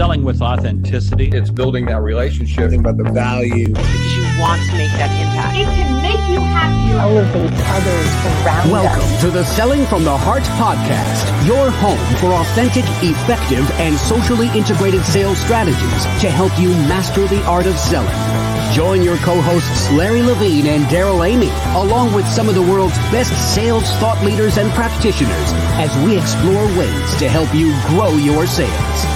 selling with authenticity. It's building that relationship. About the value. Because you want to make that impact. It can make you happy. Elevate others around us. Welcome to the Selling from the Heart podcast, your home for authentic, effective, and socially integrated sales strategies to help you master the art of selling. Join your co-hosts Larry Levine and Daryl Amy, along with some of the world's best sales thought leaders and practitioners, as we explore ways to help you grow your sales.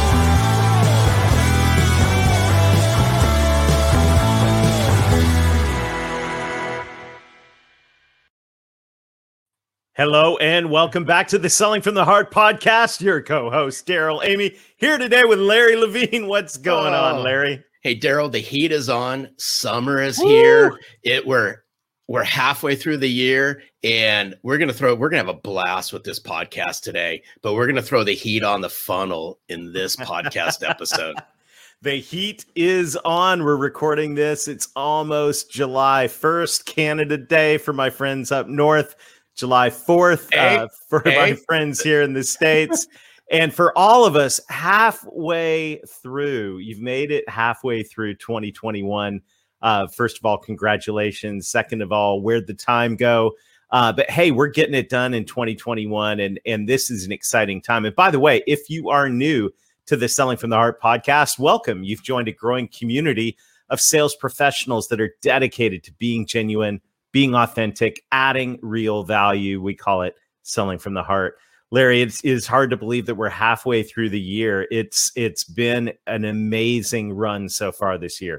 Hello and welcome back to the Selling from the Heart podcast. Your co-host Daryl Amy here today with Larry Levine. What's going on, Larry? Hey, Daryl, the heat is on. Summer is here. We're halfway through the year, and we're gonna have a blast with this podcast today. But we're gonna throw the heat on the funnel in this podcast episode. The heat is on. We're recording this. It's almost July 1st, Canada Day for my friends up north. July 4th for my friends here in the States. And for all of us halfway through, you've made it halfway through 2021. First of all, congratulations. Second of all, where'd the time go? But hey, we're getting it done in 2021. And this is an exciting time. And by the way, if you are new to the Selling from the Heart podcast, welcome. You've joined a growing community of sales professionals that are dedicated to being genuine, being authentic, adding real value. We call it Selling from the Heart. Larry, it is hard to believe that we're halfway through the year. It's been an amazing run so far this year.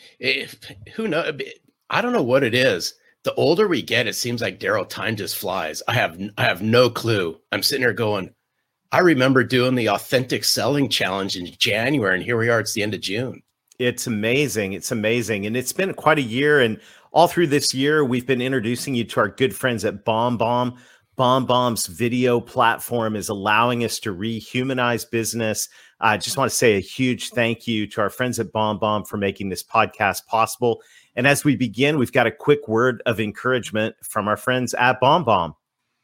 Who knows? I don't know what it is. The older we get, it seems like, Daryl, time just flies. I have no clue. I'm sitting here going, I remember doing the Authentic Selling Challenge in January, and here we are. It's the end of June. It's amazing. It's amazing. And it's been quite a year. And all through this year, we've been introducing you to our good friends at BombBomb. BombBomb's video platform is allowing us to rehumanize business. I just want to say a huge thank you to our friends at BombBomb for making this podcast possible. And as we begin, we've got a quick word of encouragement from our friends at BombBomb.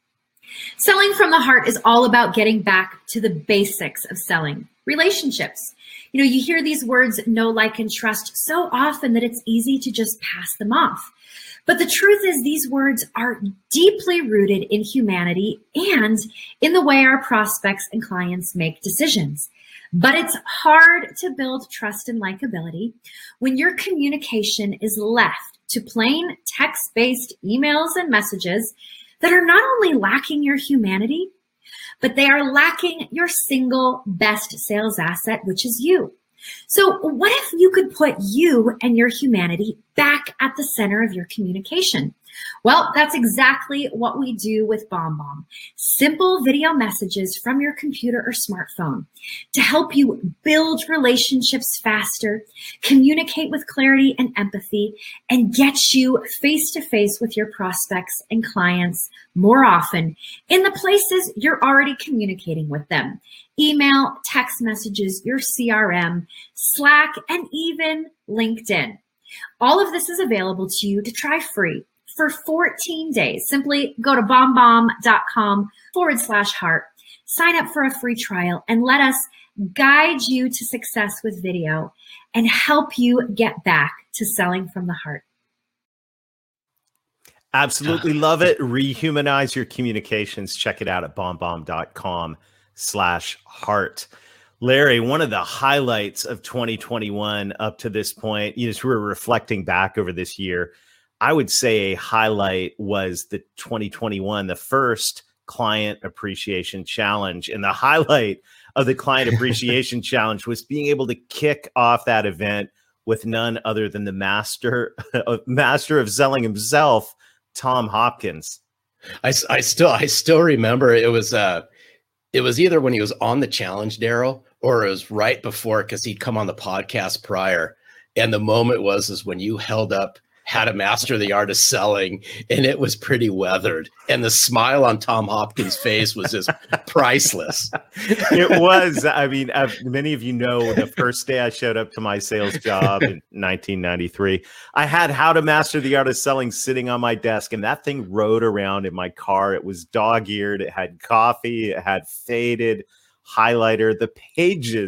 Selling from the Heart is all about getting back to the basics of selling, relationships. You know, you hear these words, know, like, and trust, so often that it's easy to just pass them off. But the truth is these words are deeply rooted in humanity and in the way our prospects and clients make decisions. But it's hard to build trust and likability when your communication is left to plain text-based emails and messages that are not only lacking your humanity, but they are lacking your single best sales asset, which is you. So what if you could put you and your humanity back at the center of your communication? Well, that's exactly what we do with BombBomb. Simple video messages from your computer or smartphone to help you build relationships faster, communicate with clarity and empathy, and get you face-to-face with your prospects and clients more often in the places you're already communicating with them. Email, text messages, your CRM, Slack, and even LinkedIn. All of this is available to you to try free for 14 days. Simply go to bombbomb.com/heart, sign up for a free trial, and let us guide you to success with video and help you get back to selling from the heart. Absolutely love it. Rehumanize your communications. Check it out at bombbomb.com/heart. Larry, one of the highlights of 2021 up to this point, as we're reflecting back over this year, I would say a highlight was the 2021, the first Client Appreciation Challenge. And the highlight of the Client Appreciation Challenge was being able to kick off that event with none other than the master of selling himself, Tom Hopkins. I still remember it was either when he was on the challenge, Daryl, or it was right before, because he'd come on the podcast prior. And the moment was when you held up How to Master the Art of Selling, and it was pretty weathered. And the smile on Tom Hopkins' face was just priceless. It was. I mean, many of you know, the first day I showed up to my sales job in 1993, I had How to Master the Art of Selling sitting on my desk, and that thing rode around in my car. It was dog-eared. It had coffee. It had faded highlighter. The pages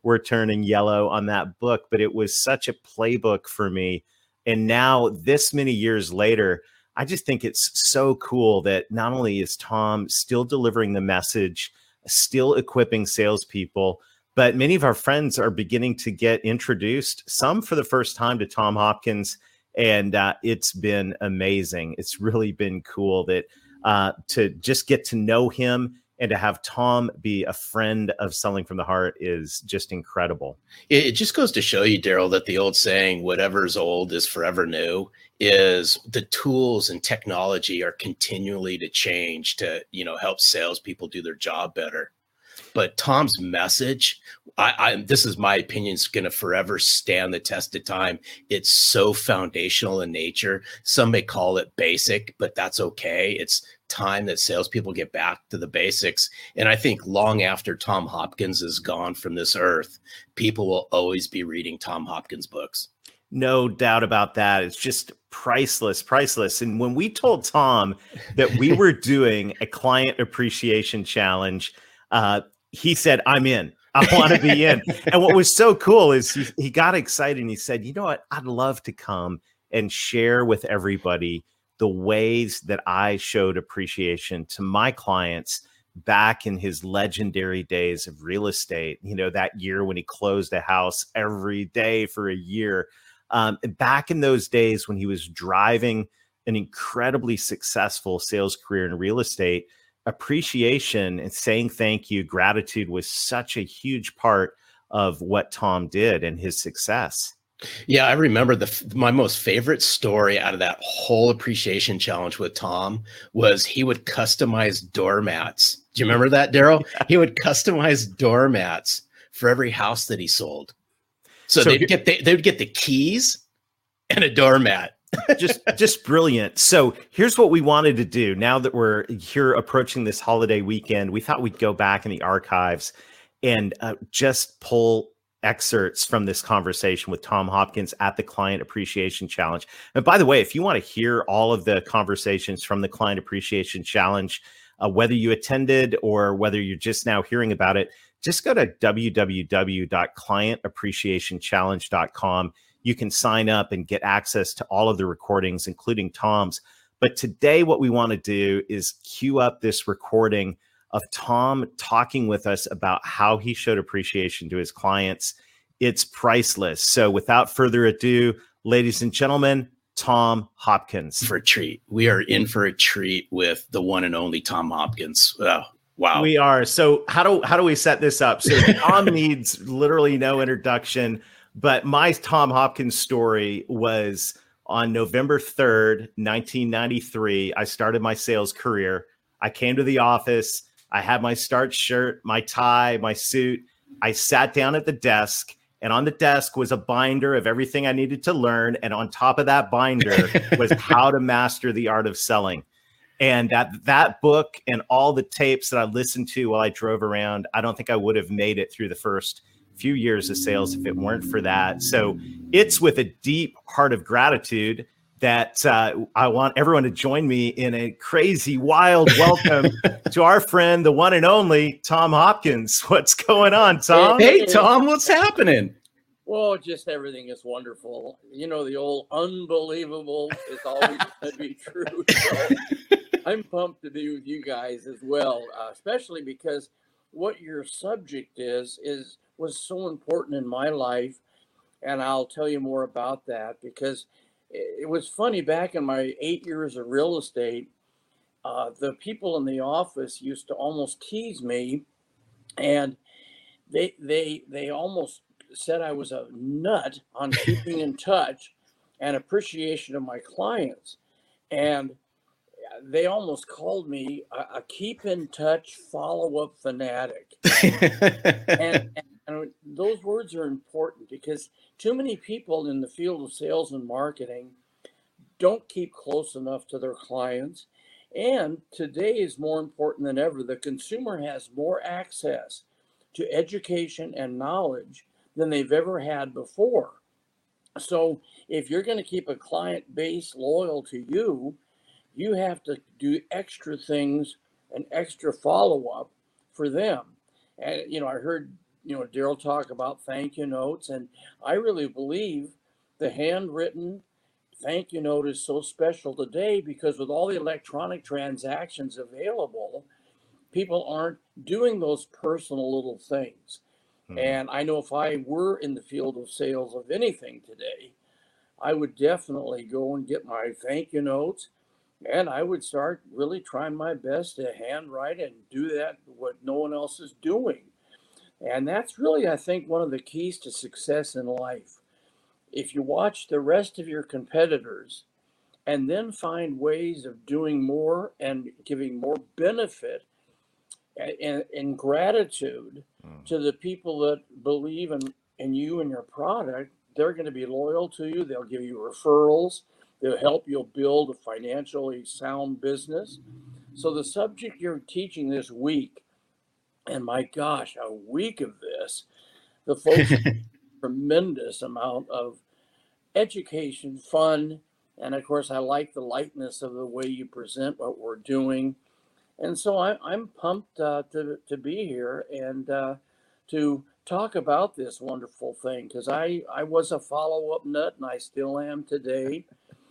were turning yellow on that book, but it was such a playbook for me. And now, this many years later, I just think it's so cool that not only is Tom still delivering the message, still equipping salespeople, but many of our friends are beginning to get introduced, some for the first time, to Tom Hopkins. And it's been amazing. It's really been cool that to just get to know him and to have Tom be a friend of Selling from the Heart is just incredible. It just goes to show you, Daryl, that the old saying, whatever's old is forever new, is the tools and technology are continually to change to, help salespeople do their job better. But Tom's message, this is my opinion, is going to forever stand the test of time. It's so foundational in nature. Some may call it basic, but that's okay. It's time that salespeople get back to the basics. And I think long after Tom Hopkins is gone from this earth, people will always be reading Tom Hopkins books. No doubt about that. It's just priceless. And when we told Tom that we were doing a client appreciation challenge, he said, I'm in. I want to be in. And what was so cool is he got excited and he said, you know what? I'd love to come and share with everybody the ways that I showed appreciation to my clients back in his legendary days of real estate. That year when he closed a house every day for a year. Back in those days when he was driving an incredibly successful sales career in real estate, appreciation and saying thank you, gratitude was such a huge part of what Tom did and his success. Yeah, I remember my most favorite story out of that whole appreciation challenge with Tom was he would customize doormats. Do you remember that, Daryl? Yeah. He would customize doormats for every house that he sold. So they'd get the keys and a doormat. just brilliant. So here's what we wanted to do. Now that we're here approaching this holiday weekend, we thought we'd go back in the archives and just pull excerpts from this conversation with Tom Hopkins at the Client Appreciation Challenge. And by the way, if you want to hear all of the conversations from the Client Appreciation Challenge, whether you attended or whether you're just now hearing about it, just go to www.clientappreciationchallenge.com. You can sign up and get access to all of the recordings, including Tom's. But today, what we want to do is cue up this recording of Tom talking with us about how he showed appreciation to his clients. It's priceless. So without further ado, ladies and gentlemen, Tom Hopkins. For a treat. We are in for a treat with the one and only Tom Hopkins. Oh, wow. We are. So how do we set this up? So Tom needs literally no introduction, but my Tom Hopkins story was on November 3rd, 1993. I started my sales career. I came to the office. I had my starch shirt, my tie, my suit. I sat down at the desk, and on the desk was a binder of everything I needed to learn. And on top of that binder was How to Master the Art of Selling. And that book and all the tapes that I listened to while I drove around, I don't think I would have made it through the first few years of sales if it weren't for that. So it's with a deep heart of gratitude that I want everyone to join me in a crazy, wild welcome to our friend, the one and only Tom Hopkins. What's going on, Tom? Hey, Tom, what's happening? Well, just everything is wonderful. The old unbelievable is always going to be true. So I'm pumped to be with you guys as well, especially because what your subject was so important in my life. And I'll tell you more about that because it was funny, back in my 8 years of real estate, the people in the office used to almost tease me, and they almost said I was a nut on keeping in touch and appreciation of my clients. And they almost called me a keep in touch follow-up fanatic. and those words are important because too many people in the field of sales and marketing don't keep close enough to their clients. And today is more important than ever. The consumer has more access to education and knowledge than they've ever had before. So if you're going to keep a client base loyal to you, you have to do extra things and extra follow-up for them. And, I heard Daryl talk about thank you notes, and I really believe the handwritten thank you note is so special today because with all the electronic transactions available, people aren't doing those personal little things. And I know if I were in the field of sales of anything today, I would definitely go and get my thank you notes, and I would start really trying my best to handwrite and do that what no one else is doing. And that's really, I think, one of the keys to success in life. If you watch the rest of your competitors and then find ways of doing more and giving more benefit and gratitude to the people that believe in you and your product, they're going to be loyal to you. They'll give you referrals. They'll help you build a financially sound business. So the subject you're teaching this week, and my gosh, a week of this, the folks have a tremendous amount of education, fun, and of course, I like the lightness of the way you present what we're doing. And so I'm pumped to be here and to talk about this wonderful thing, because I was a follow-up nut and I still am today.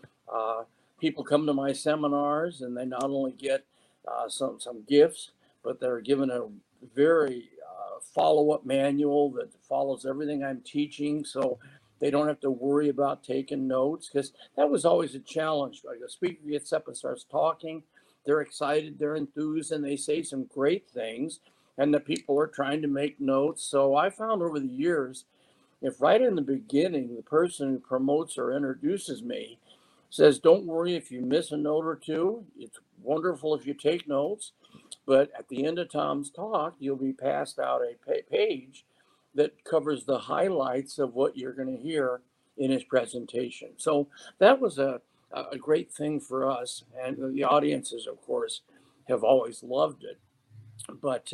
People come to my seminars and they not only get some gifts, but they're given a very follow-up manual that follows everything I'm teaching, so they don't have to worry about taking notes, because that was always a challenge. Like a speaker gets up and starts talking, they're excited, they're enthused, and they say some great things, and the people are trying to make notes. So I found over the years, if right in the beginning, the person who promotes or introduces me says, don't worry if you miss a note or two, it's wonderful if you take notes, but at the end of Tom's talk, you'll be passed out a page that covers the highlights of what you're going to hear in his presentation. So that was a great thing for us, and the audiences, of course, have always loved it. But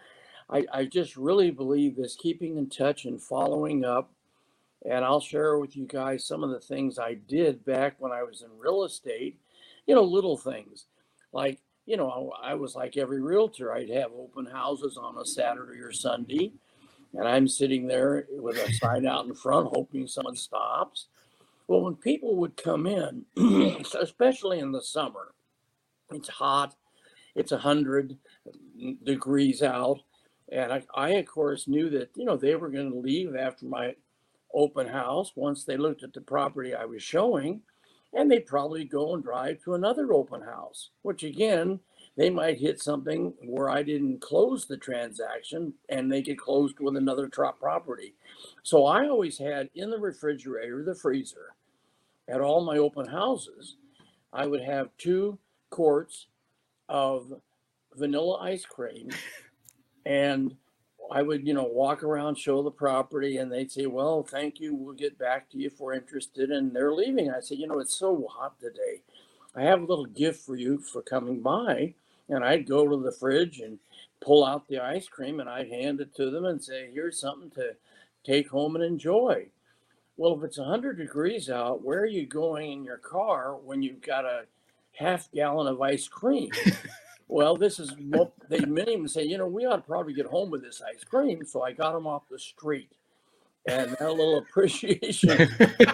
I just really believe this keeping in touch and following up, and I'll share with you guys some of the things I did back when I was in real estate, little things like, I was like every realtor. I'd have open houses on a Saturday or Sunday, and I'm sitting there with a sign out in front hoping someone stops. Well, when people would come in, especially in the summer, it's hot, it's 100 degrees out. And I of course, knew that, they were going to leave after my open house once they looked at the property I was showing, and they'd probably go and drive to another open house, which again, they might hit something where I didn't close the transaction and they get closed with another property. So I always had in the refrigerator, the freezer, at all my open houses, I would have 2 quarts of vanilla ice cream, and I would, walk around, show the property, and they'd say, well, thank you, we'll get back to you if we're interested, and they're leaving. I said, it's so hot today. I have a little gift for you for coming by. And I'd go to the fridge and pull out the ice cream, and I'd hand it to them and say, here's something to take home and enjoy. Well, if it's 100 degrees out, where are you going in your car when you've got a half gallon of ice cream? Well, many of them say, we ought to probably get home with this ice cream. So I got them off the street, and that little appreciation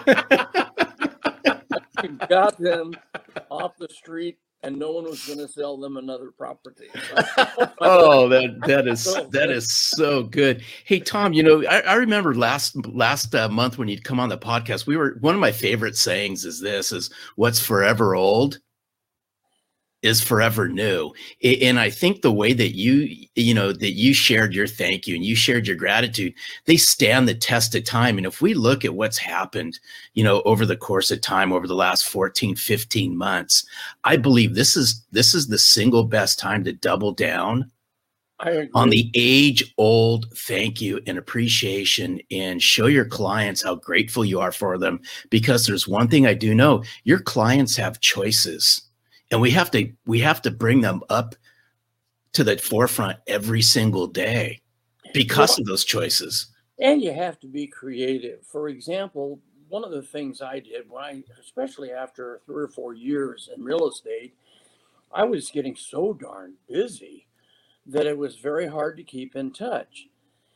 got them off the street, and no one was going to sell them another property. Oh, that is so good. Hey, Tom, I remember last month when you'd come on the podcast, one of my favorite sayings is what's forever old is forever new. And I think the way that you shared your thank you and you shared your gratitude, they stand the test of time. And if we look at what's happened, over the course of time, over the last 14, 15 months, I believe this is the single best time to double down on the age-old thank you and appreciation, and show your clients how grateful you are for them. Because there's one thing I do know, your clients have choices. And we have to bring them up to the forefront every single day because of those choices. And you have to be creative. For example, one of the things I did especially after 3 or 4 years in real estate, I was getting so darn busy that it was very hard to keep in touch.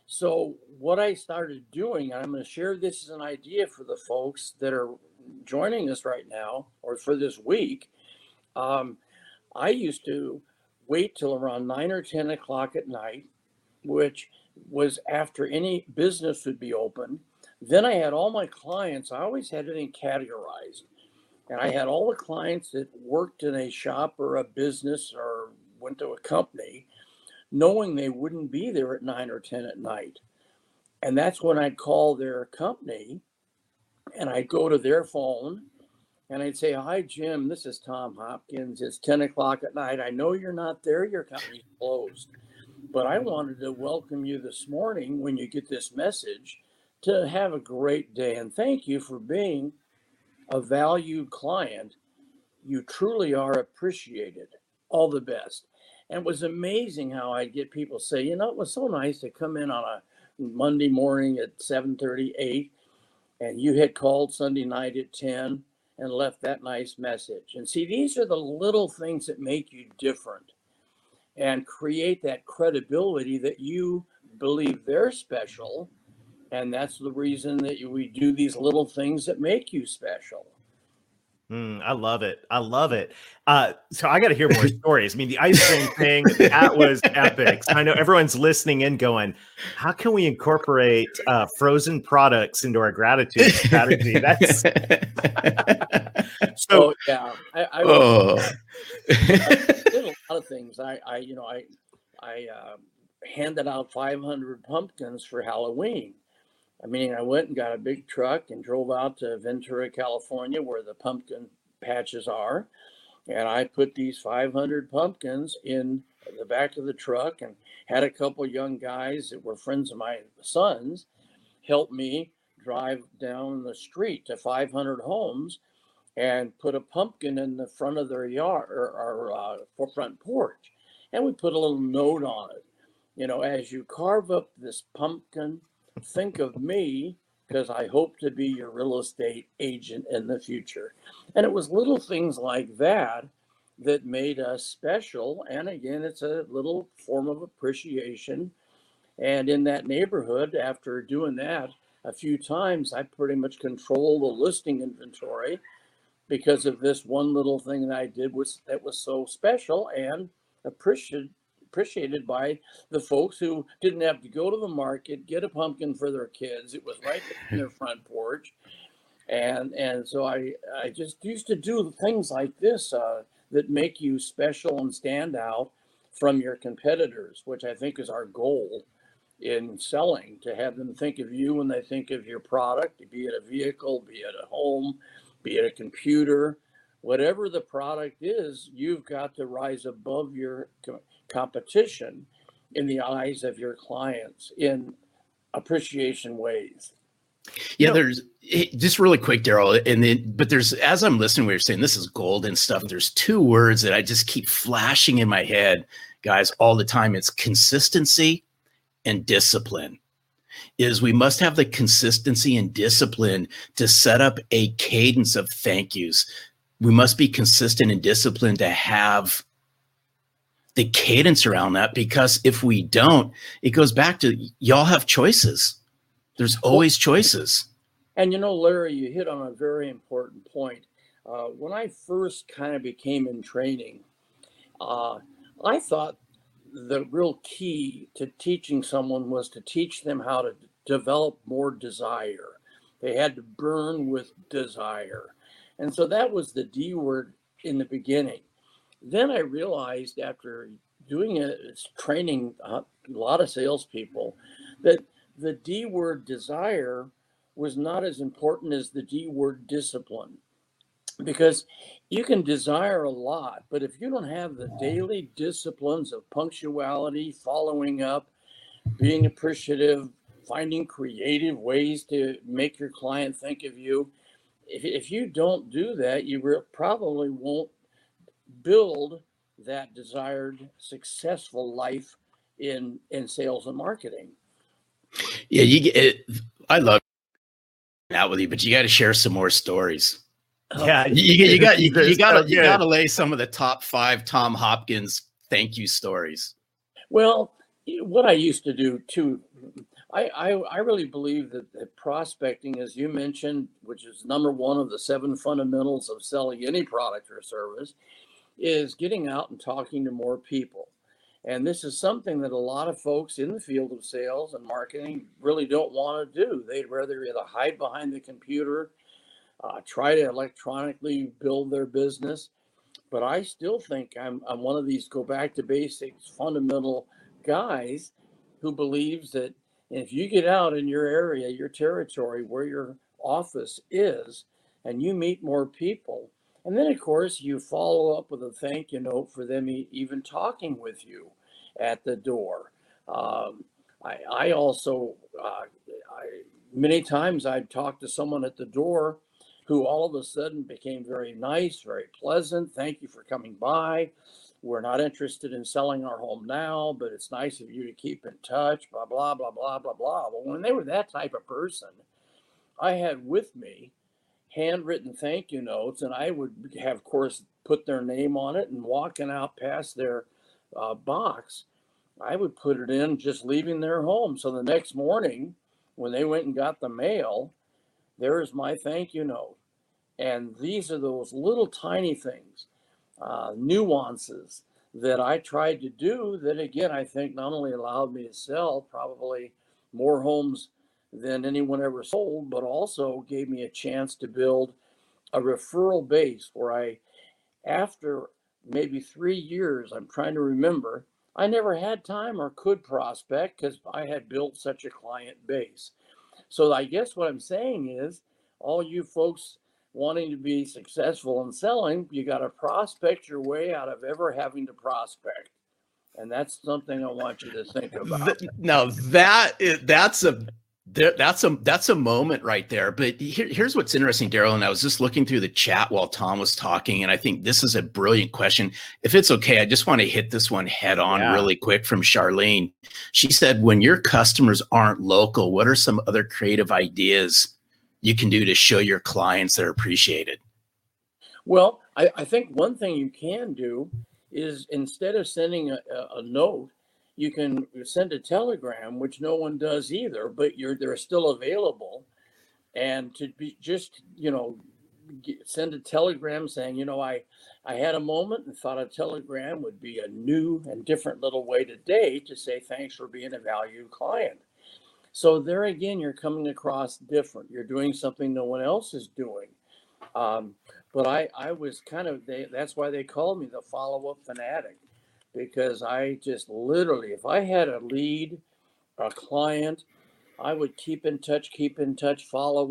So what I started doing, and I'm going to share this as an idea for the folks that are joining us right now or for this week. I used to wait till around 9 or 10 o'clock at night, which was after any business would be open. Then I had all my clients, I always had everything categorized. And I had all the clients that worked in a shop or a business or went to a company, knowing they wouldn't be there at 9 or 10 at night. And that's when I'd call their company and I'd go to their phone and I'd say, "Hi, Jim, this is Tom Hopkins. It's 10 o'clock at night. I know you're not there. Your company's closed. But I wanted to welcome you this morning when you get this message to have a great day. And thank you for being a valued client. You truly are appreciated. All the best." And it was amazing how I'd get people say, "You know, it was so nice to come in on a Monday morning at 7:30, 8, and you had called Sunday night at 10 and left that nice message." And see, these are the little things that make you different and create that credibility that you believe they're special. And that's the reason that we do these little things that make you special. I love it. I love it. So I got to hear more stories. I mean, the ice cream thing, that was epic. So I know everyone's listening in going, how can we incorporate frozen products into our gratitude strategy? That's so, yeah, I did a lot of things. I handed out 500 pumpkins for Halloween. I mean, I went and got a big truck and drove out to Ventura, California, where the pumpkin patches are. And I put these 500 pumpkins in the back of the truck and had a couple young guys that were friends of my son's help me drive down the street to 500 homes and put a pumpkin in the front of their yard or front porch. And we put a little note on it. You know, as you carve up this pumpkin, think of me, because I hope to be your real estate agent in the future. And it was little things like that that made us special. And again, it's a little form of appreciation. And in that neighborhood, after doing that a few times, I pretty much control the listing inventory because of this one little thing that I did that was so special and appreciated by the folks who didn't have to go to the market, get a pumpkin for their kids. It was right in their front porch. And so I just used to do things like this that make you special and stand out from your competitors, which I think is our goal in selling, to have them think of you when they think of your product, be it a vehicle, be it a home, be it a computer, whatever the product is, you've got to rise above your competition in the eyes of your clients in appreciation ways. Yeah, there's just really quick, Daryl, but there's, as I'm listening, we were saying this is golden stuff. There's two words that I just keep flashing in my head, guys, all the time. It's consistency and discipline. Is we must have the consistency and discipline to set up a cadence of thank yous. We must be consistent and disciplined to have the cadence around that, because if we don't, it goes back to y'all have choices. There's always choices. And you know, Larry, you hit on a very important point. When I first kind of became in training, I thought the real key to teaching someone was to teach them how to develop more desire. They had to burn with desire. And so that was the D word in the beginning. Then I realized after doing training a lot of salespeople, that the D word desire was not as important as the D word discipline. Because you can desire a lot, but if you don't have the daily disciplines of punctuality, following up, being appreciative, finding creative ways to make your client think of you, if you don't do that, you probably won't build that desired successful life in sales and marketing. Yeah, I love that with you, but you got to share some more stories. Yeah, you got to lay some of the top 5 Tom Hopkins thank you stories. Well, what I used to do too, I really believe that prospecting, as you mentioned, which is number one of the 7 fundamentals of selling any product or service, is getting out and talking to more people. And this is something that a lot of folks in the field of sales and marketing really don't want to do. They'd rather either hide behind the computer, try to electronically build their business. But I still think I'm one of these go back to basics fundamental guys who believes that if you get out in your area, your territory, where your office is, and you meet more people, and then of course you follow up with a thank you note for them even talking with you at the door. I also, many times I'd talk to someone at the door who all of a sudden became very nice, very pleasant. Thank you for coming by. We're not interested in selling our home now, but it's nice of you to keep in touch, blah, blah, blah, blah, blah, blah. Well, when they were that type of person, I had with me handwritten thank you notes, and I would have, of course, put their name on it, and walking out past their box, I would put it in just leaving their home. So the next morning, when they went and got the mail, there's my thank you note. And these are those little tiny things, nuances that I tried to do that, again, I think not only allowed me to sell probably more homes than anyone ever sold, but also gave me a chance to build a referral base where I, after maybe 3 years, I'm trying to remember, I never had time or could prospect because I had built such a client base. So I guess what I'm saying is, all you folks wanting to be successful in selling, you got to prospect your way out of ever having to prospect. And that's something I want you to think about. Now that's a moment right there. But here's what's interesting, Daryl. And I was just looking through the chat while Tom was talking, and I think this is a brilliant question. If it's okay, I just want to hit this one head on really quick from Charlene. She said, when your customers aren't local, what are some other creative ideas you can do to show your clients they're appreciated? Well, I think one thing you can do is, instead of sending a note, you can send a telegram, which no one does either, but they're still available. And to be just, send a telegram saying, I had a moment and thought a telegram would be a new and different little way today to say thanks for being a valued client. So there again, you're coming across different. You're doing something no one else is doing. But I was that's why they called me the follow-up fanatic, because I just literally, if I had a lead, a client, I would keep in touch, follow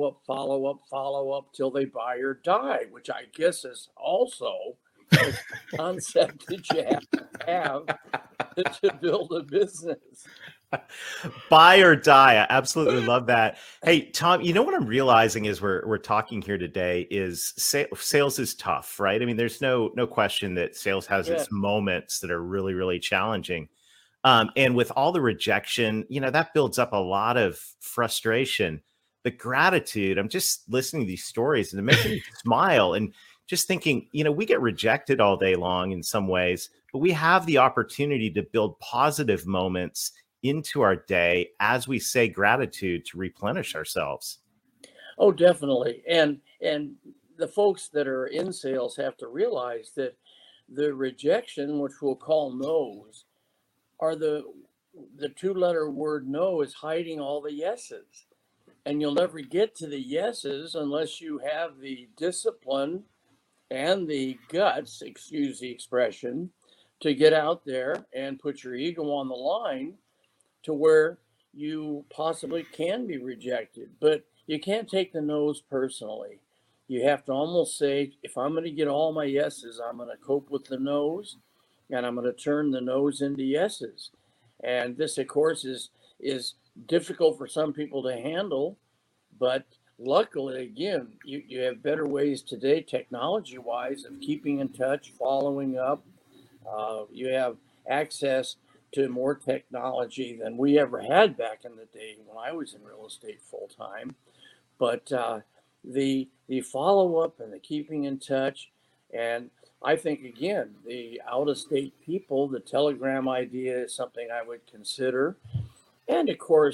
up till they buy or die, which I guess is also a concept that you have to build a business. Buy or die. I absolutely love that. Hey, Tom, what I'm realizing is we're talking here today is sales is tough, right? I mean, there's no question that sales has its moments that are really, really challenging. And with all the rejection, that builds up a lot of frustration. The gratitude, I'm just listening to these stories and it makes me smile and just thinking, we get rejected all day long in some ways, but we have the opportunity to build positive moments into our day as we say gratitude to replenish ourselves. Oh, definitely. And the folks that are in sales have to realize that the rejection, which we'll call no's, are the 2-letter word no is hiding all the yeses. And you'll never get to the yeses unless you have the discipline and the guts, excuse the expression, to get out there and put your ego on the line to where you possibly can be rejected. But you can't take the no's personally. You have to almost say, if I'm going to get all my yeses, I'm going to cope with the no's, and I'm going to turn the no's into yeses. And this, of course, is difficult for some people to handle. But luckily, again, you have better ways today, technology-wise, of keeping in touch, following up. You have access to more technology than we ever had back in the day when I was in real estate full time. But the follow-up and the keeping in touch, and I think, again, the out-of-state people, the telegram idea is something I would consider. And of course,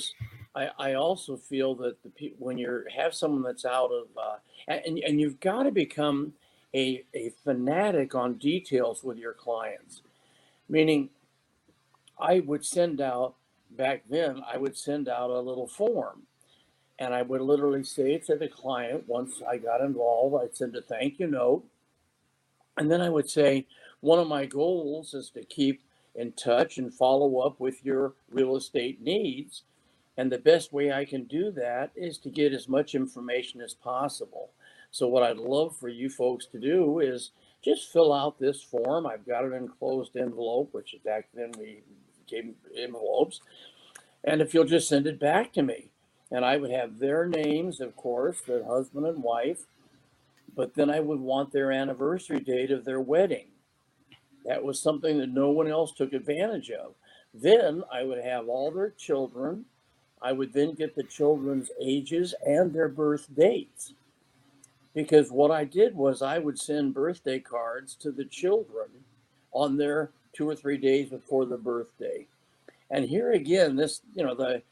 I also feel that when you have someone that's out of, and you've got to become a fanatic on details with your clients, meaning I would send out, back then, I would send out a little form. And I would literally say to the client, once I got involved, I'd send a thank you note. And then I would say, one of my goals is to keep in touch and follow up with your real estate needs. And the best way I can do that is to get as much information as possible. So what I'd love for you folks to do is just fill out this form. I've got an enclosed envelope, which back then we gave envelopes. And if you'll just send it back to me. And I would have their names, of course, their husband and wife, but then I would want their anniversary date of their wedding. That was something that no one else took advantage of. Then I would have all their children. I would then get the children's ages and their birth dates. Because what I did was I would send birthday cards to the children on their 2 or 3 days before the birthday. And here again, this, the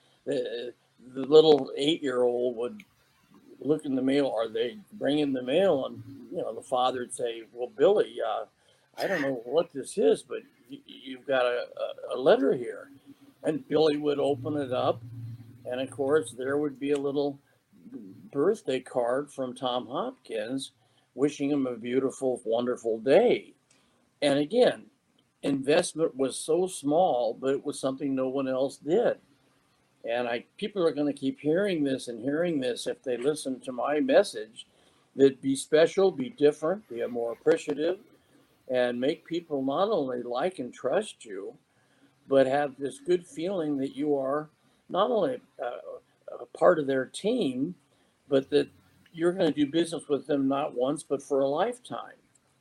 little 8-year-old would look in the mail, or they bring in the mail, and the father would say, well, Billy, I don't know what this is, but you've got a letter here. And Billy would open it up, and of course there would be a little birthday card from Tom Hopkins wishing him a beautiful, wonderful day. And again, investment was so small, but it was something no one else did. And people are going to keep hearing this if they listen to my message, that be special, be different, be more appreciative, and make people not only like and trust you, but have this good feeling that you are not only a part of their team, but that you're going to do business with them not once, but for a lifetime.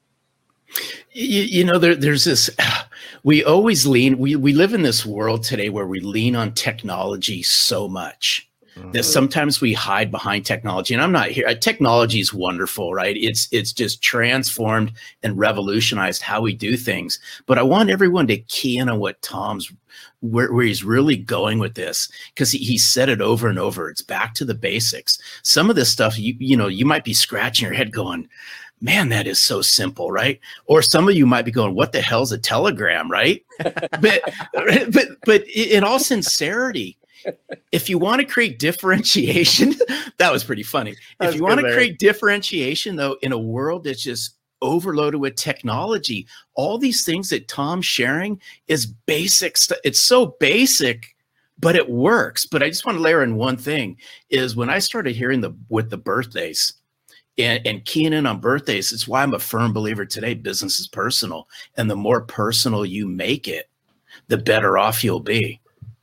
There's this, we always lean, we live in this world today where we lean on technology so much that sometimes we hide behind technology. And I'm not here. Technology is wonderful, right? It's just transformed and revolutionized how we do things. But I want everyone to key in on what Tom's, where he's really going with this, because he said it over and over. It's back to the basics. Some of this stuff, you might be scratching your head going, man, that is so simple, right? Or some of you might be going, what the hell's a telegram, right? but in all sincerity, if you want to create differentiation, that was pretty funny. If you want to create differentiation, though, in a world that's just overloaded with technology, all these things that Tom's sharing is basic. It's so basic, but it works. But I just want to layer in one thing, is when I started hearing with the birthdays, and keying in on birthdays, it's why I'm a firm believer today, business is personal. And the more personal you make it, the better off you'll be.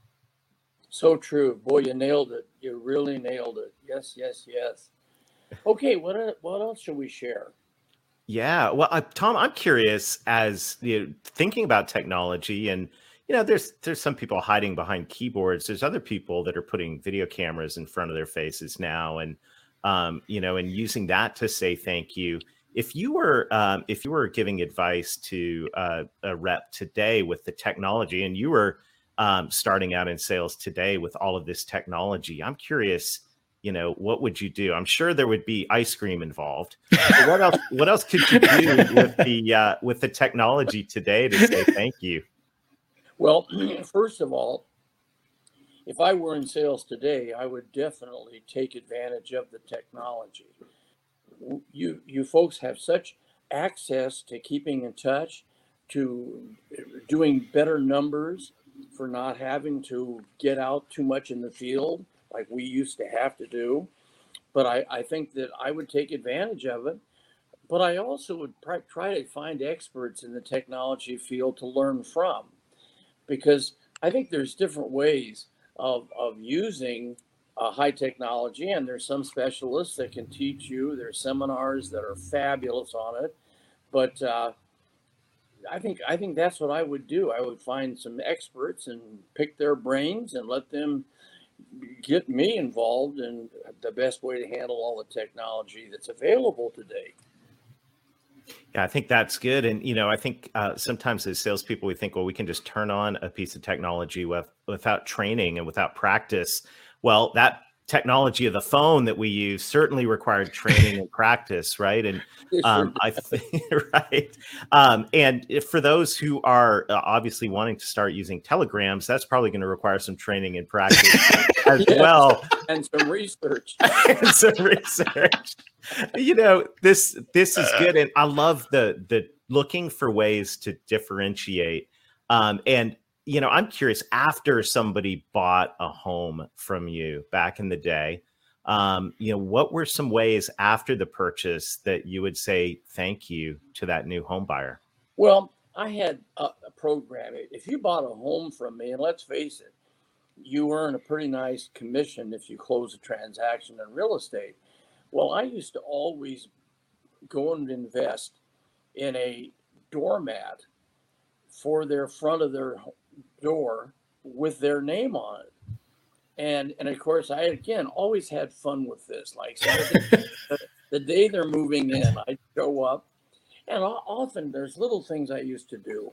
So true. Boy, you nailed it. You really nailed it. Yes, yes, yes. Okay, what else should we share? Yeah, well, Tom, I'm curious, as thinking about technology, and there's some people hiding behind keyboards. There's other people that are putting video cameras in front of their faces now, and and using that to say thank you. If you were giving advice to a rep today with the technology, and you were starting out in sales today with all of this technology, I'm curious, what would you do? I'm sure there would be ice cream involved. What else could you do with the technology today to say thank you? Well, first of all, if I were in sales today, I would definitely take advantage of the technology. You folks have such access to keeping in touch, to doing better numbers, for not having to get out too much in the field like we used to have to do. But I think that I would take advantage of it. But I also would try to find experts in the technology field to learn from, because I think there's different ways of using high technology, and there's some specialists that can teach you. There's seminars that are fabulous on it, but I think that's what I would do. I would find some experts and pick their brains and let them get me involved in the best way to handle all the technology that's available today. Yeah, I think that's good. And, I think sometimes as salespeople, we think, well, we can just turn on a piece of technology without training and without practice. Well, that technology of the phone that we use certainly required training and practice, right? And I think, right. And if, for those who are obviously wanting to start using telegrams, that's probably going to require some training and practice as well, and some research. You know, this is good, and I love the looking for ways to differentiate. And you know, I'm curious, after somebody bought a home from you back in the day, you know, what were some ways after the purchase that you would say thank you to that new home buyer? Well, I had a program. If you bought a home from me, and let's face it, you earn a pretty nice commission if you close a transaction in real estate. Well, I used to always go and invest in a doormat for their front of their door with their name on it. And of course, I, again, always had fun with this. Like the day they're moving in, I show up, and often there's little things I used to do.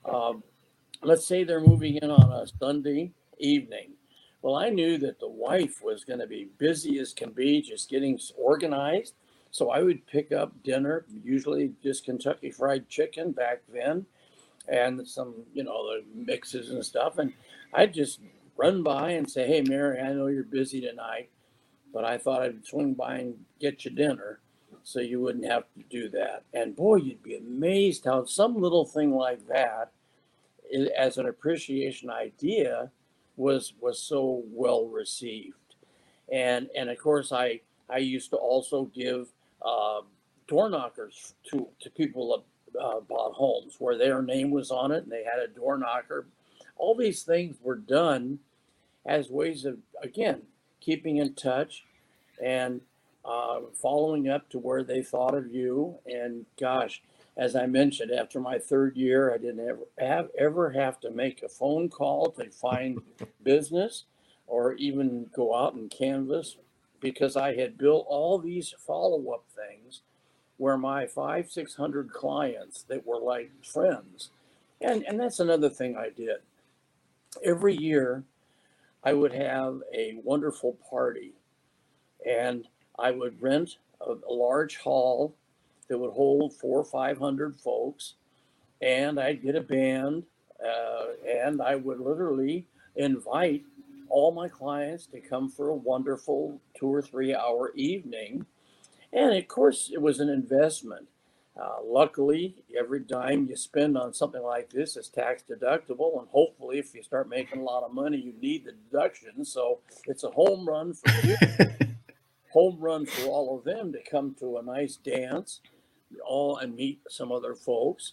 Let's say they're moving in on a Sunday evening. Well, I knew that the wife was going to be busy as can be, just getting organized. So I would pick up dinner, usually just Kentucky Fried Chicken back then, and some, you know, the mixes and stuff. And I'd just run by and say, hey, Mary, I know you're busy tonight, but I thought I'd swing by and get you dinner so you wouldn't have to do that. And boy, you'd be amazed how some little thing like that, as an appreciation idea, was so well received. And of course, I used to also give door knockers to people that bought homes where their name was on it and they had a door knocker. All these things were done as ways of, again, keeping in touch and following up to where they thought of you. And gosh, as I mentioned, after my third year, I didn't ever have to make a phone call to find business or even go out and canvas, because I had built all these follow-up things where my 500-600 clients that were like friends. And that's another thing I did. Every year, I would have a wonderful party, and I would rent a large hall that would hold 400 or 500 folks, and I'd get a band, and I would literally invite all my clients to come for a wonderful 2 or 3 hour evening. And of course, it was an investment. Luckily, every dime you spend on something like this is tax deductible. And hopefully, if you start making a lot of money, you need the deduction. So it's a home run for you, home run for all of them to come to a nice dance, and meet some other folks.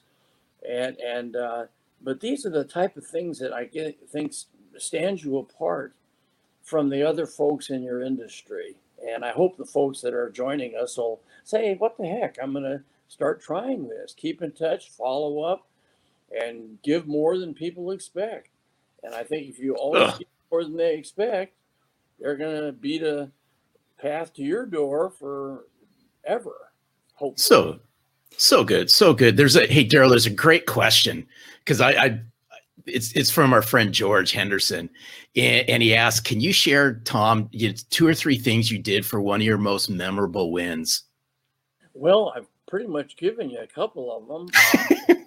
But these are the type of things that I think stands you apart from the other folks in your industry. And I hope the folks that are joining us will say, hey, what the heck, I'm going to start trying this. Keep in touch, follow up, and give more than people expect. And I think if you always give more than they expect, they're going to beat a path to your door forever. Hopefully. So good. Hey, Daryl, there's a great question, because it's from our friend George Henderson, and he asked, can you share, Tom, 2 or 3 things you did for one of your most memorable wins? Well, I've pretty much given you a couple of them.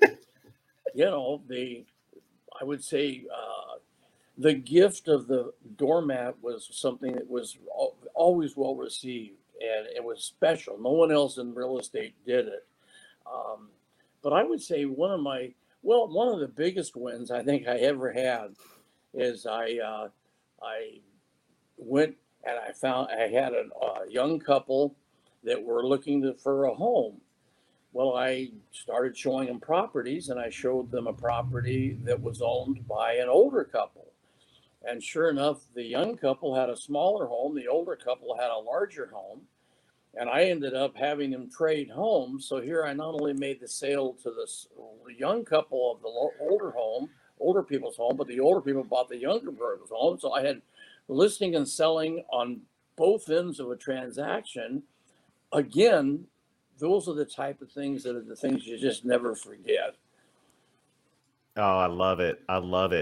I would say the gift of the doormat was something that was always well received, and it was special. No one else in real estate did it. But I would say one of the biggest wins I think I ever had is I went and I found I had a young couple that were looking for a home. Well, I started showing them properties, and I showed them a property that was owned by an older couple. And sure enough, the young couple had a smaller home. The older couple had a larger home. And I ended up having them trade homes. So here I not only made the sale to the young couple of the older people's home, but the older people bought the younger people's home. So I had listing and selling on both ends of a transaction. Again, those are the type of things that are the things you just never forget. Oh, I love it.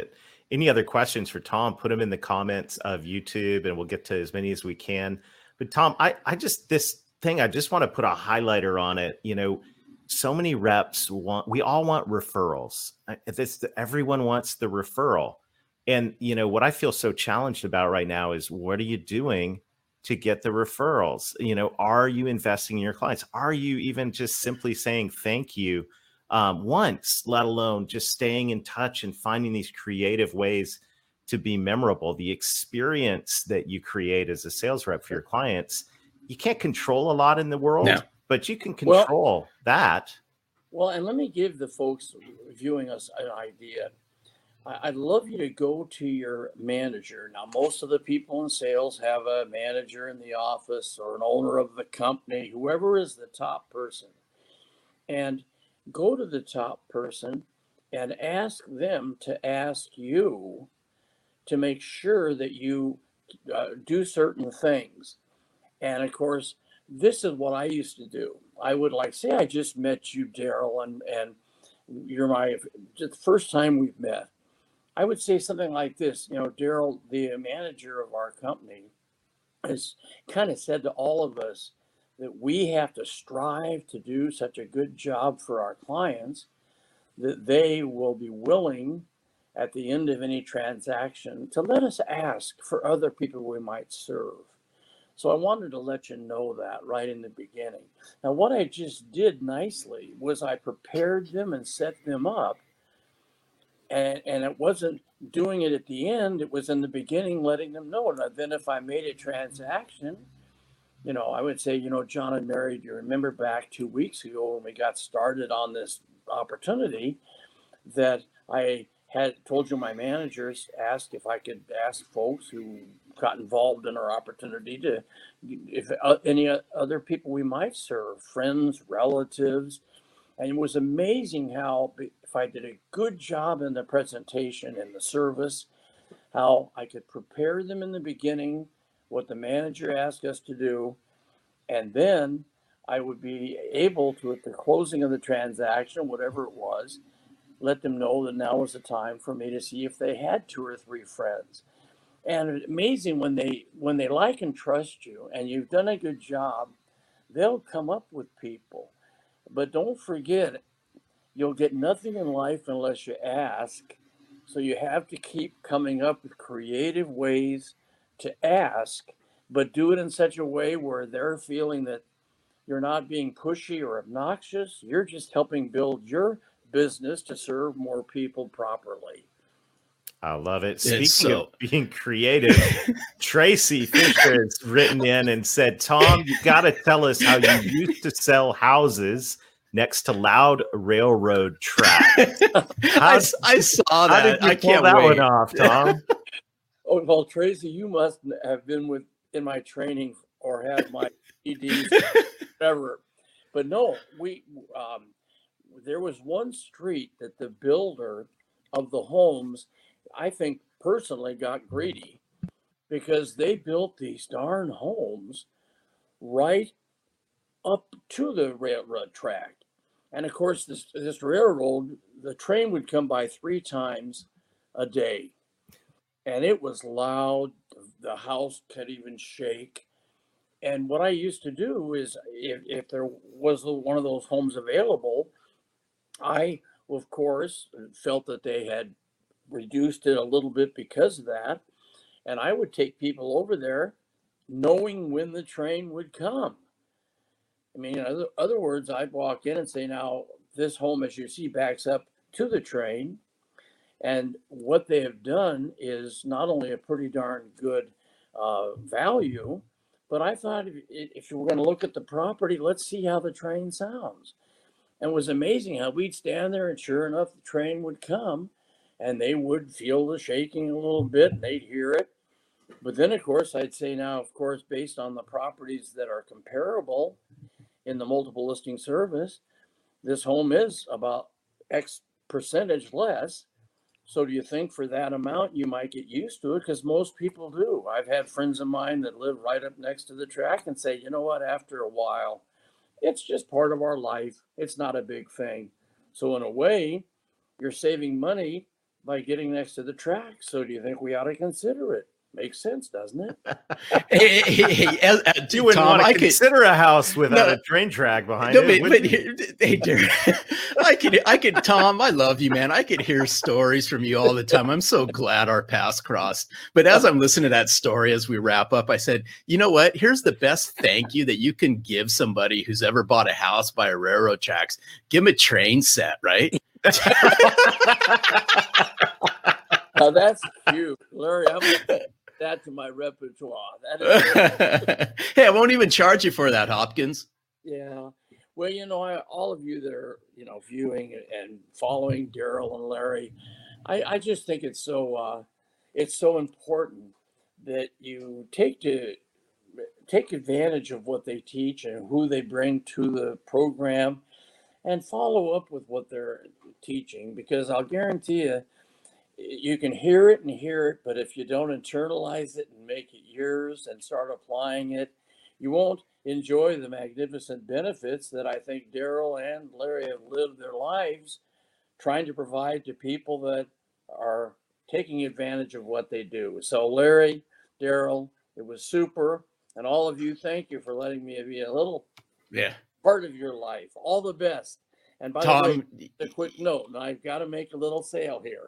any other questions for Tom, put them in the comments of YouTube and we'll get to as many as we can. But Tom, I just want to put a highlighter on it. You know, so many reps we all want referrals. Everyone wants the referral. And, you know, what I feel so challenged about right now is what are you doing to get the referrals? You know, are you investing in your clients? Are you even just simply saying thank you once, let alone just staying in touch and finding these creative ways to be memorable? The experience that you create as a sales rep for your clients, you can't control a lot in the world, but you can control that. Well, and let me give the folks viewing us an idea. I'd love you to go to your manager. Now, most of the people in sales have a manager in the office or an owner of the company, whoever is the top person. And go to the top person and ask them to ask you to make sure that you do certain things. And of course, this is what I used to do. I would say I just met you, Daryl, and you're the first time we've met. I would say something like this, you know, Daryl, the manager of our company, has kind of said to all of us that we have to strive to do such a good job for our clients that they will be willing at the end of any transaction to let us ask for other people we might serve. So I wanted to let you know that right in the beginning. Now, what I just did nicely was I prepared them and set them up. And it wasn't doing it at the end. It was in the beginning, letting them know. And then if I made a transaction, you know, I would say, you know, John and Mary, do you remember back 2 weeks ago when we got started on this opportunity that I had told you my managers asked if I could ask folks who got involved in our opportunity to, if any other people we might serve, friends, relatives. And it was amazing how, if I did a good job in the presentation and the service, how I could prepare them in the beginning, what the manager asked us to do, and then I would be able to, at the closing of the transaction, whatever it was, let them know that now was the time for me to see if they had 2 or 3 friends. And it's amazing when they like and trust you and you've done a good job, they'll come up with people. But don't forget, you'll get nothing in life unless you ask. So you have to keep coming up with creative ways to ask, but do it in such a way where they're feeling that you're not being pushy or obnoxious. You're just helping build your business to serve more people properly. I love it. Speaking of being creative, Tracy Fisher has written in and said, Tom, you got to tell us how you used to sell houses next to loud railroad tracks. I saw that. How did you pull that one off, Tom? Oh, well, Tracy, you must have been in my training or had my EDs, whatever. But no, there was one street that the builder of the homes, I think personally, got greedy because they built these darn homes right up to the railroad track. And of course, this railroad, the train would come by 3 times a day. And it was loud. The house could even shake. And what I used to do is if there was one of those homes available, I, of course, felt that they had reduced it a little bit because of that. And I would take people over there knowing when the train would come. I mean, in other words, I'd walk in and say, now, this home, as you see, backs up to the train. And what they have done is not only a pretty darn good value, but I thought if you were going to look at the property, let's see how the train sounds. And it was amazing how we'd stand there and sure enough, the train would come and they would feel the shaking a little bit and they'd hear it. But then, of course, I'd say now, of course, based on the properties that are comparable in the multiple listing service, this home is about X percentage less. So do you think for that amount you might get used to it? Because most people do. I've had friends of mine that live right up next to the track and say, you know what, after a while, it's just part of our life. It's not a big thing. So in a way, you're saving money by getting next to the track. So do you think we ought to consider it? Makes sense, doesn't it? You wouldn't Tom, want to consider a house without a train track behind it. Hey, Darren, I could, Tom, I love you, man. I could hear stories from you all the time. I'm so glad our paths crossed. But as I'm listening to that story as we wrap up, I said, you know what? Here's the best thank you that you can give somebody who's ever bought a house by a railroad tracks. Give them a train set, right? Now that's cute, Larry. I'm going to add that to my repertoire. That is Hey, I won't even charge you for that, Hopkins. Yeah. Well, all of you that are, viewing and following Daryl and Larry, I just think it's so important that you take advantage of what they teach and who they bring to the program and follow up with what they're teaching, because I'll guarantee you can hear it, but if you don't internalize it and make it yours and start applying it, you won't enjoy the magnificent benefits that I think Daryl and Larry have lived their lives trying to provide to people that are taking advantage of what they do. So Larry, Daryl, it was super. And all of you, thank you for letting me be a little part of your life. All the best. And by the way, a quick note, I've got to make a little sale here.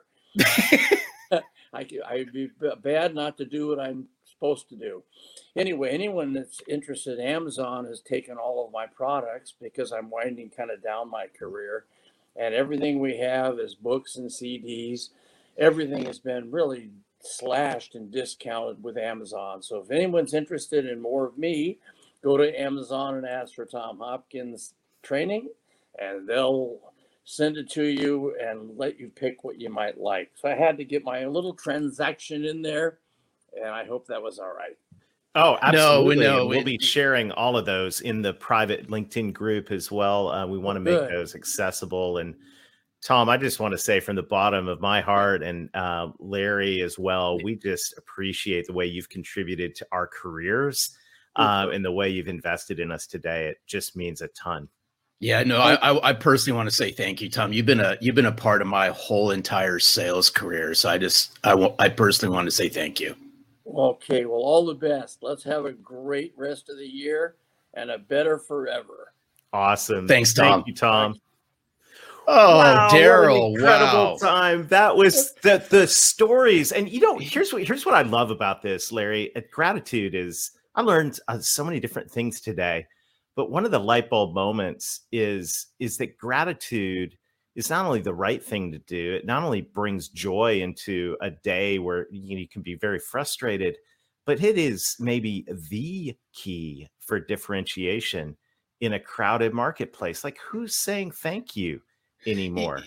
I'd be bad not to do what I'm supposed to do. Anyway, anyone that's interested, Amazon has taken all of my products because I'm winding kind of down my career, and everything we have is books and CDs. Everything has been really slashed and discounted with Amazon. So if anyone's interested in more of me, go to Amazon and ask for Tom Hopkins training, and they'll send it to you and let you pick what you might like. So I had to get my little transaction in there, and I hope that was all right. Oh, absolutely. No, we'll be sharing all of those in the private LinkedIn group as well. We want to make those accessible. And Tom, I just want to say from the bottom of my heart, and Larry as well, we just appreciate the way you've contributed to our careers and the way you've invested in us today. It just means a ton. Yeah, no, I personally want to say thank you, Tom. You've been a part of my whole entire sales career. So I personally want to say thank you. Okay, well, all the best. Let's have a great rest of the year and a better forever. Awesome. Thanks, Tom. Thank you, Tom. Oh, wow, Daryl! Incredible time. That was the stories. And here's what I love about this, Larry. Gratitude is. I learned so many different things today. But one of the light bulb moments is that gratitude is not only the right thing to do, it not only brings joy into a day where you can be very frustrated, but it is maybe the key for differentiation in a crowded marketplace. Like, who's saying thank you anymore?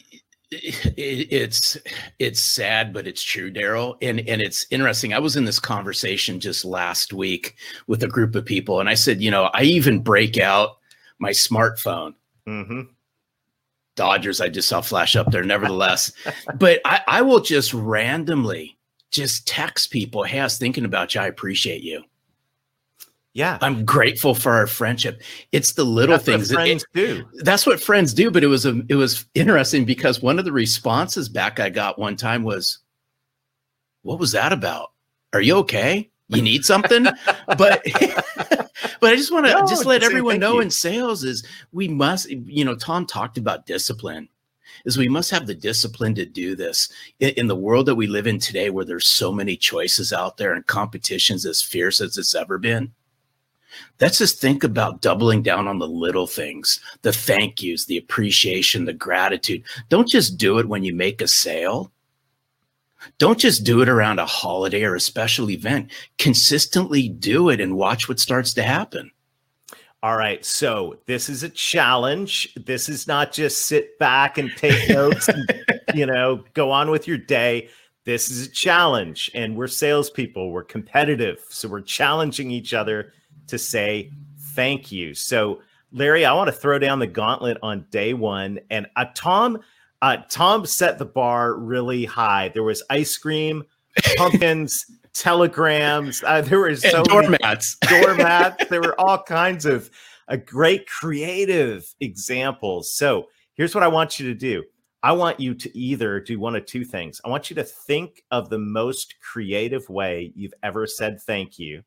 It's sad, but it's true, Daryl. And it's interesting. I was in this conversation just last week with a group of people, and I said, I even break out my smartphone. Mm-hmm. Dodgers, I just saw flash up there, nevertheless. But I will just randomly just text people, hey, I was thinking about you. I appreciate you. Yeah. I'm grateful for our friendship. It's the little things that friends do. That's what friends do. But it was interesting because one of the responses back I got one time was, what was that about? Are you okay? You need something? But I just want to let everyone know in sales is we must, Tom talked about discipline. Is we must have the discipline to do this in the world that we live in today, where there's so many choices out there and competition's as fierce as it's ever been. Let's just think about doubling down on the little things, the thank yous, the appreciation, the gratitude. Don't just do it when you make a sale. Don't just do it around a holiday or a special event. Consistently do it and watch what starts to happen. All right. So this is a challenge. This is not just sit back and take notes and, go on with your day. This is a challenge, and we're salespeople. We're competitive. So we're challenging each other to say thank you. So Larry, I want to throw down the gauntlet on day one. And Tom set the bar really high. There was ice cream, pumpkins, telegrams. There were so doormats. Doormats. There were all kinds of great creative examples. So here's what I want you to do. I want you to either do one of two things. I want you to think of the most creative way you've ever said thank you,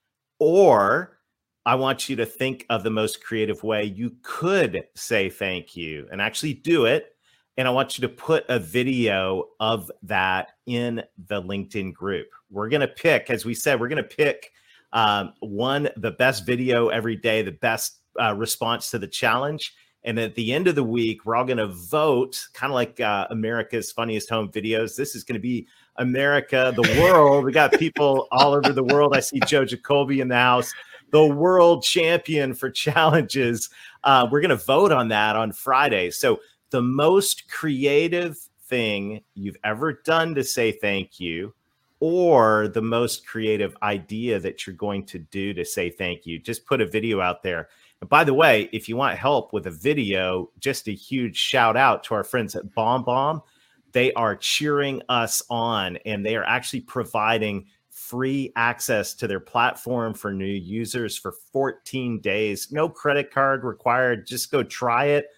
or I want you to think of the most creative way you could say thank you and actually do it. And I want you to put a video of that in the LinkedIn group. We're going to pick, as we said, we're going to pick the best video every day, the best response to the challenge. And at the end of the week, we're all going to vote, kind of like America's Funniest Home Videos. This is going to be America, the world. We got people all over the world. I see Joe Jacoby in the house, the world champion for challenges. We're going to vote on that on Friday. So the most creative thing you've ever done to say thank you, or the most creative idea that you're going to do to say thank you, just put a video out there. And by the way, if you want help with a video, just a huge shout out to our friends at BombBomb. They are cheering us on, and they are actually providing free access to their platform for new users for 14 days. No credit card required. Just go try it.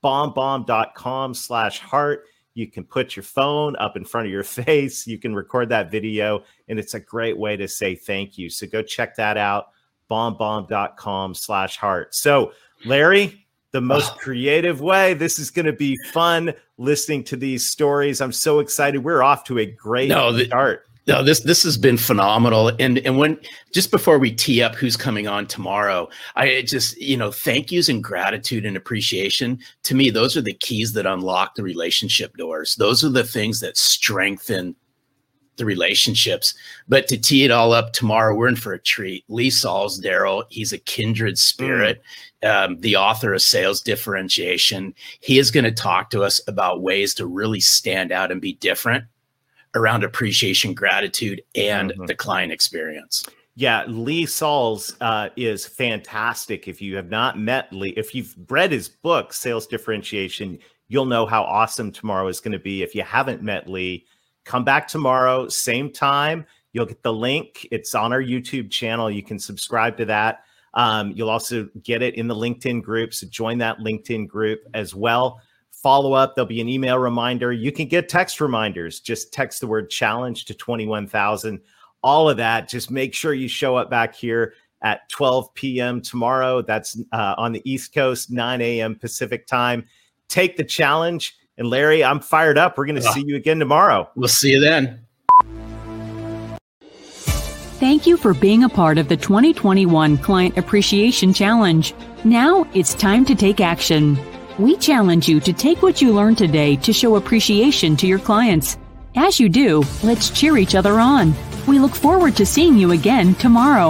BombBomb.com/heart. You can put your phone up in front of your face. You can record that video, and it's a great way to say thank you. So go check that out. BombBomb.com/heart. So, Larry, the most creative way. This is going to be fun listening to these stories. I'm so excited. We're off to a great start. No, this has been phenomenal. And when just before we tee up who's coming on tomorrow, I just, thank yous and gratitude and appreciation. To me, those are the keys that unlock the relationship doors. Those are the things that strengthen the relationships. But to tee it all up tomorrow, we're in for a treat. Lee Salz, Daryl, he's a kindred spirit, the author of Sales Differentiation. He is going to talk to us about ways to really stand out and be different around appreciation, gratitude, and the client experience. Yeah, Lee Salz is fantastic. If you have not met Lee, if you've read his book, Sales Differentiation, you'll know how awesome tomorrow is going to be. If you haven't met Lee, come back tomorrow, same time. You'll get the link. It's on our YouTube channel. You can subscribe to that. You'll also get it in the LinkedIn group, so join that LinkedIn group as well. Follow up. There'll be an email reminder. You can get text reminders. Just text the word challenge to 21,000. All of that. Just make sure you show up back here at 12 p.m. tomorrow. That's on the East Coast, 9 a.m. Pacific time. Take the challenge. And Larry, I'm fired up. We're going to see you again tomorrow. We'll see you then. Thank you for being a part of the 2021 Client Appreciation Challenge. Now it's time to take action. We challenge you to take what you learned today to show appreciation to your clients. As you do, let's cheer each other on. We look forward to seeing you again tomorrow.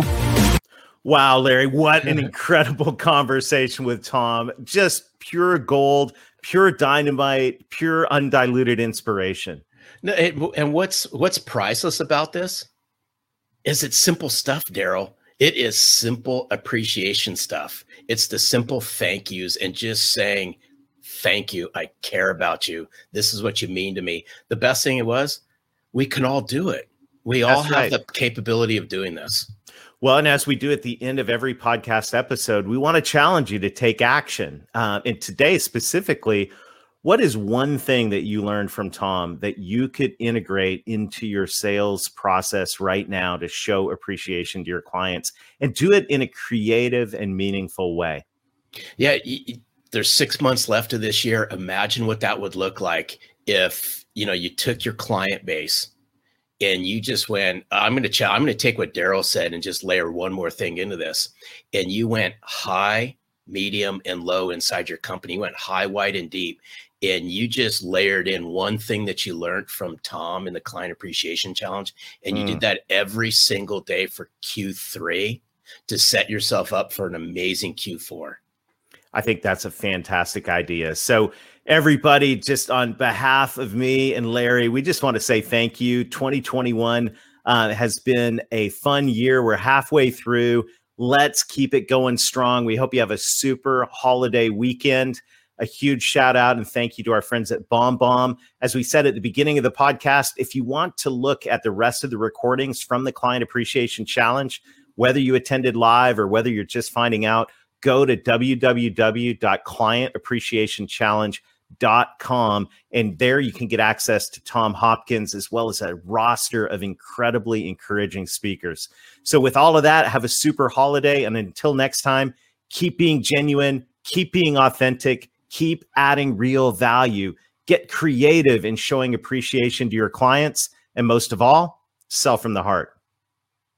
Wow, Larry, what an incredible conversation with Tom. Just pure gold, pure dynamite, pure undiluted inspiration. And what's priceless about this is it's simple stuff, Daryl. It is simple appreciation stuff. It's the simple thank yous and just saying, thank you. I care about you. This is what you mean to me. The best thing it was, we can all do it. We all have the capability of doing this. Well, and as we do at the end of every podcast episode, we want to challenge you to take action. And today specifically, what is one thing that you learned from Tom that you could integrate into your sales process right now to show appreciation to your clients and do it in a creative and meaningful way? Yeah, there's 6 months left of this year. Imagine what that would look like if, you took your client base and you just went, I'm going to take what Daryl said and just layer one more thing into this. And you went high, medium, and low inside your company. You went high, wide, and deep. And you just layered in one thing that you learned from Tom in the Client Appreciation Challenge. And you did that every single day for Q3 to set yourself up for an amazing Q4. I think that's a fantastic idea. So everybody, just on behalf of me and Larry, we just want to say thank you. 2021 has been a fun year. We're halfway through. Let's keep it going strong. We hope you have a super holiday weekend. A huge shout out and thank you to our friends at BombBomb. As we said at the beginning of the podcast, if you want to look at the rest of the recordings from the Client Appreciation Challenge, whether you attended live or whether you're just finding out, go to www.clientappreciationchallenge.com. keepbeinggenuine.com. And there you can get access to Tom Hopkins as well as a roster of incredibly encouraging speakers. So with all of that, have a super holiday. And until next time, keep being genuine, keep being authentic, keep adding real value, get creative in showing appreciation to your clients. And most of all, sell from the heart.